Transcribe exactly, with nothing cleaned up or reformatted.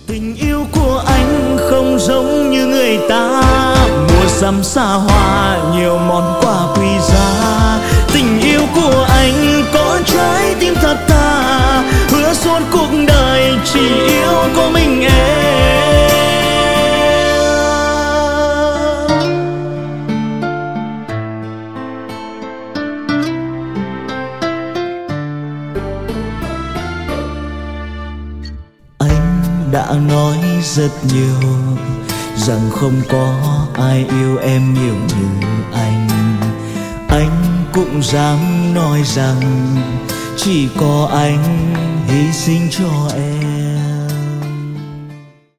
Tình yêu của anh không giống như người ta, mua sắm xa hoa nhiều món quà quý giá. Tình yêu của anh có trái tim thật thà, hứa suốt cuộc đời chỉ yêu có mình em. Anh đã nói rất nhiều rằng không có ai yêu em nhiều như anh. Anh cũng dám nói rằng chỉ có anh hy sinh cho em.